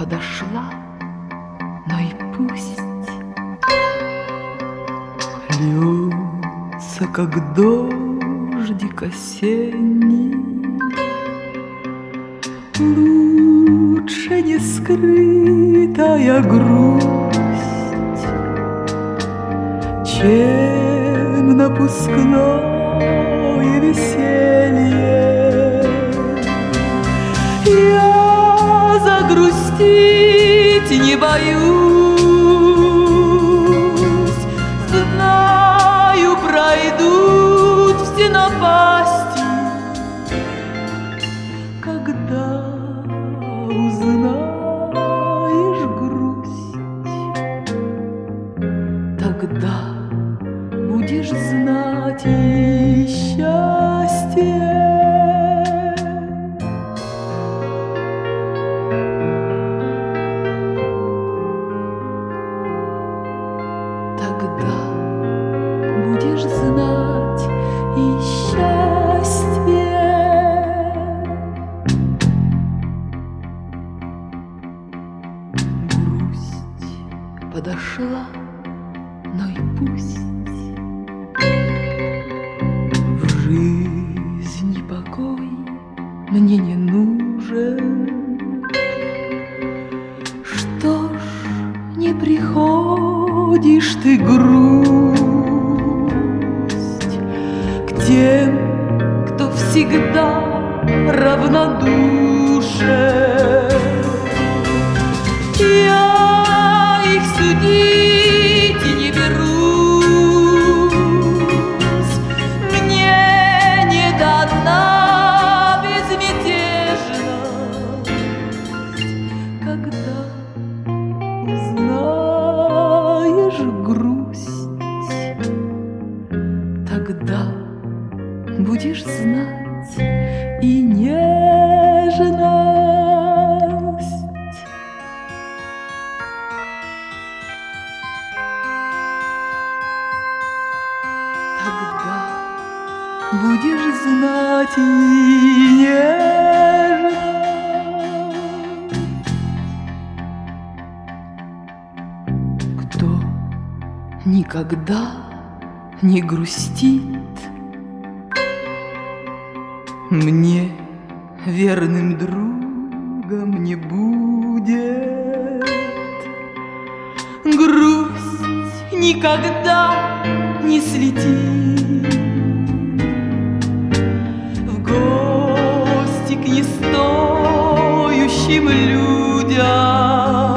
подошла, но и пусть. Льется, как дождик осенний, лучше не скрытая грусть, чем напускное веселье. Я загрустить не боюсь, знаю, пройдут все напасти, когда узнаешь грусть, тогда будешь знать и счастье. Тогда будешь знать и счастье. Грусть подошла, но и пусть. В жизни покой мне не нужен. Что ж, не приходишь ты, грусть, к тем, кто всегда равнодушен. Я их судить не берусь, мне не дана безмятежность, когда узнаешь грусть, тогда будешь знать и нежность. Тогда будешь знать и нежность. Кто никогда не грустит, мне верным другом не будет. Грусть никогда не слетит в гости к нестоящим людям.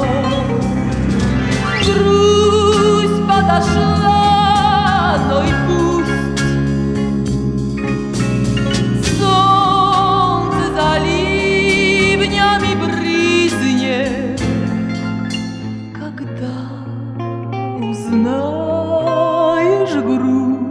Грусть подошла, но и пусть. Солнце за ливнями брызнет, когда узнаешь грусть,